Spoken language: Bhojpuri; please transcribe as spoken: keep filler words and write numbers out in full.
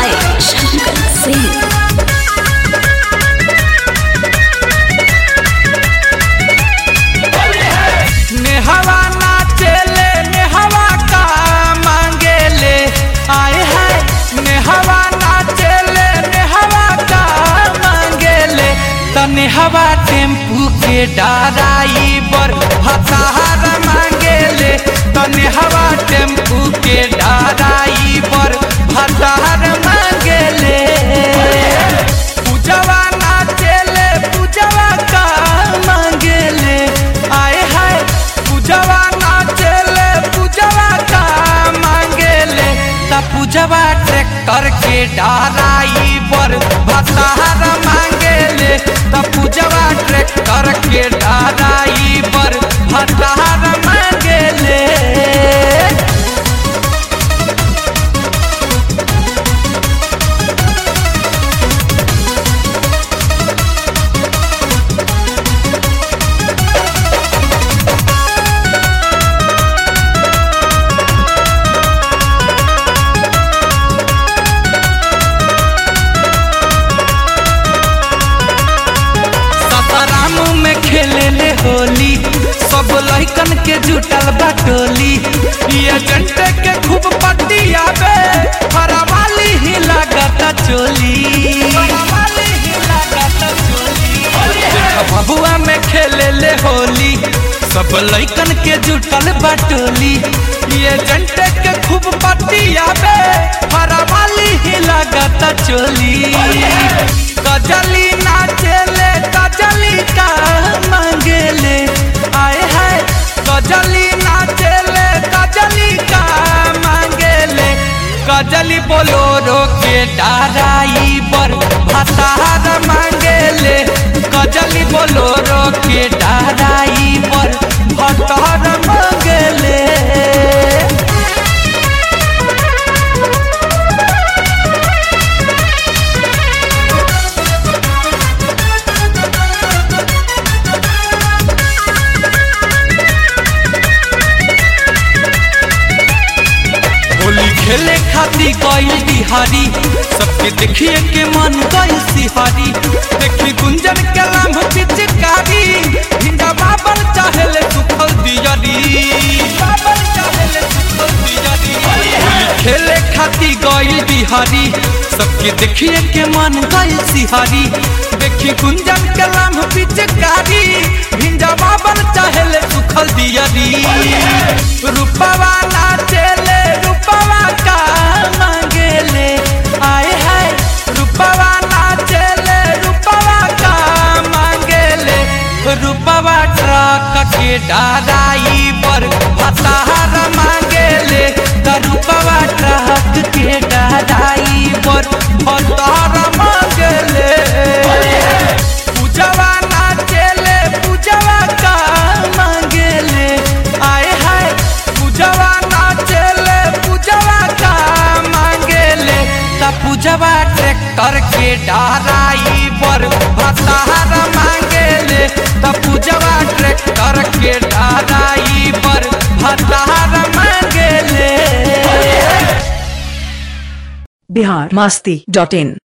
by Shankar Singh. नेहवा नाचेले नेहवा का मांगेले आए है नेहवा नाचेले नेहवा का मांगेले त नेहवा टेम्पू के ड्राइवर भतार मांगेले त नेहवा टेम्पू के ड्राइवर भतार मांगेले पूजवा नाचेले पूजवा का मांगेले आए है पूजवा नाचेले पूजवा का मांगेले त पूजवा ट्रैक्टर के ड्राइवर भतार मांगेले त पूजवा ट्रैक्टर के ड्राइवर भतार मांगेले। खेले होली सब लइकन के जुटल बाटोली ये जंट के खूब पतियाबे हरवाली ही लागता चोली हरवाली ही लागता चोली बबुआ में खेले ले होली सब लइकन के जुटल बाटोली ये जंट के खूब पतियाबे हरवाली ही लागता चोली गजली नाचेले गजली का मांगेले आए है गजली नाचेले गजली का मांगेले गजली बोलोरो के ड्राइवर भतार मांगेले गजली बोलोरो के ड्राइवर भतार मांगेले। खेले खाती गई बिहारी सबके देखिए के मन गई सिहारी देखी गुंजन के लाम पिचकारी भिंडा बाबर चाहेले सुखल दियरी बाबर चाहेले सुखल दियरी खेले खाती गई बिहारी सबके देखिए के मन गई सिहारी देखी गुंजन के लाम पिचकारी भिंडा बाबर चाहेले सुखल दियरी रूपवा नाचेले रूपवा का मांगेले आए है रूपवा नाचेले रूपवा का मांगेले रूपवा ट्रक के ड्राइवर भतार मांगेले त रूपवा ट्रक के ड्राइवर भतार मांगेले पूजवा नाचेले पूजवा का मांगेले आए है पूजवा नाचेले पूजवा का मांगेले त पूजवा ट्रैक्टर के ड्राइवर भतार मांगेले त पूजवा ट्रैक्टर के ड्राइवर भतार मांगेले। बिहार मस्ती डॉट इन।